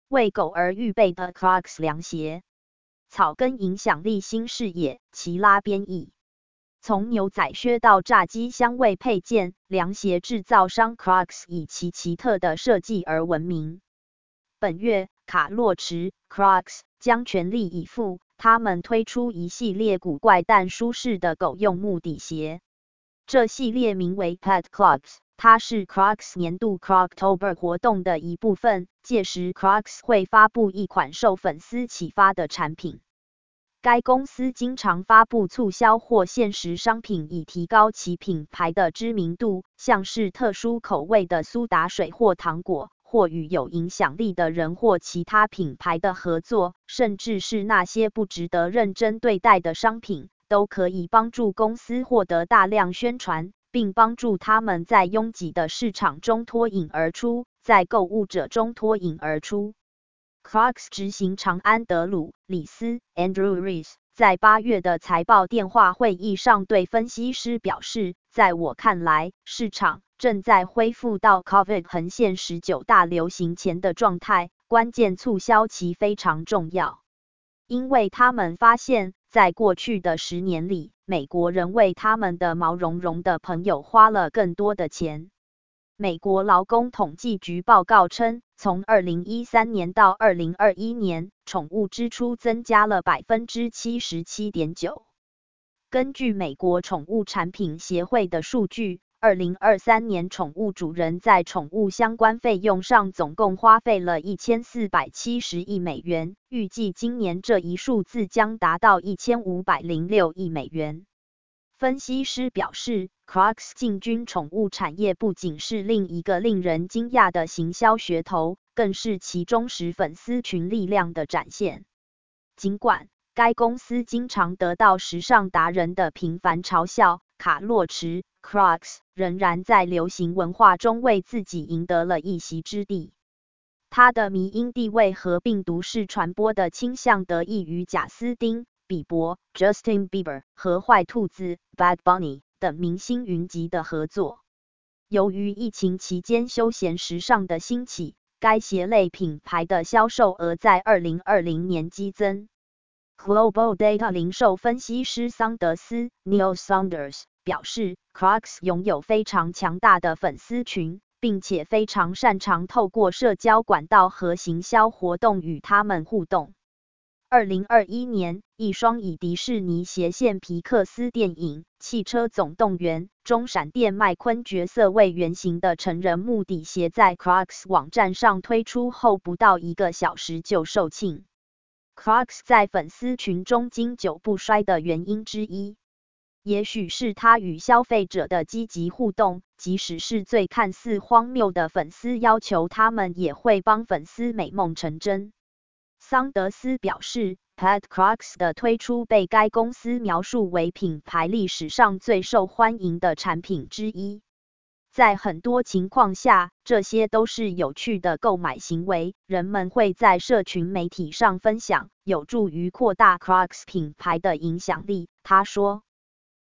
为狗而预备的 Crocs 凉鞋。草根影响力新视野，齐拉编译。从牛仔靴到炸鸡香味配件，凉鞋制造商 Crocs 以其奇特的设计而闻名。本月，卡洛驰 Crocs 将全力以赴，他们推出一系列古怪但舒适的狗用木底鞋。这系列名为 Pet Clogs， 它是 Crocs 年度 Croctober 活动的一部分，届时 Crocs 会发布一款受粉丝启发的产品。该公司经常发布促销或限时商品以提高其品牌的知名度，像是特殊口味的苏打水或糖果，或与有影响力的人或其他品牌的合作，甚至是那些不值得认真对待的商品，都可以帮助公司获得大量宣传，并帮助他们在拥挤的市场中脱颖而出，在购物者中脱颖而出。Crocs 执行长安德鲁·里斯 Andrew Rees 在8月的财报电话会议上对分析师表示，在我看来，市场正在恢复到 COVID 横线19大流行前的状态，关键促销期非常重要。因为他们发现，在过去的10年里，美国人为他们的毛茸茸的朋友花了更多的钱。美国劳工统计局报告称，从2013年到2021年，宠物支出增加了 77.9%。根据美国宠物产品协会的数据，2023年宠物主人在宠物相关费用上总共花费了1470亿美元，预计今年这一数字将达到1506亿美元。分析师表示 ，Crocs 进军宠物产业不仅是另一个令人惊讶的行销噱头，更是其忠实粉丝群力量的展现。尽管该公司经常得到时尚达人的频繁嘲笑，卡洛驰 Crocs 仍然在流行文化中为自己赢得了一席之地。它的迷因地位和病毒式传播的倾向得益于贾斯汀比伯 Justin Bieber 和坏兔子 Bad Bunny 等明星云集的合作。由于疫情期间休闲时尚的兴起，该鞋类品牌的销售额在2020年激增。Global Data 零售分析师桑德斯 Neil Saunders 表示 ，Crocs 拥有非常强大的粉丝群，并且非常擅长透过社交管道和行销活动与他们互动。2021年，一双以迪士尼斜线皮克斯电影《汽车总动员》中闪电麦昆角色为原型的成人木底鞋在 Crocs 网站上推出后不到1个小时就售罄。Crocs 在粉丝群中经久不衰的原因之一，也许是它与消费者的积极互动，即使是最看似荒谬的粉丝要求，他们也会帮粉丝美梦成真。桑德斯表示 ，Pet Crocs 的推出被该公司描述为品牌历史上最受欢迎的产品之一。在很多情况下，这些都是有趣的购买行为，人们会在社群媒体上分享，有助于扩大 Crocs 品牌的影响力，他说。